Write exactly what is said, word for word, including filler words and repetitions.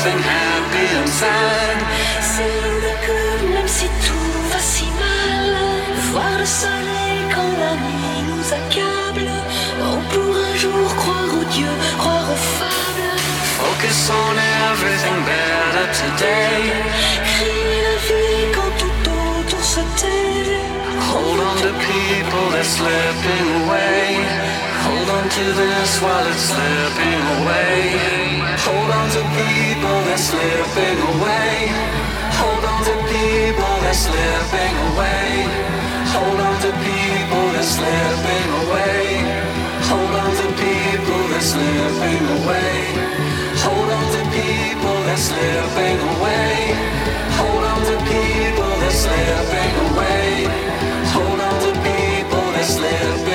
nothing happy inside. C'est le cœur même si tout va si mal. Voir le soleil quand la nuit nous accable. Oh, pour un jour croire aux dieux, croire aux fables. Focus on everything better today. Crier la vie quand tout autour se tait. Hold on to people that's slipping away. Hold on to this while it's slipping away. Hold on to people that's slipping away. Hold on to people that's slipping away. Hold on to people that's slipping away. Hold on to people that's slipping away. Hold on to people that's slipping away. Hold on to people that's slipping away. Hold on to people that's slipping away.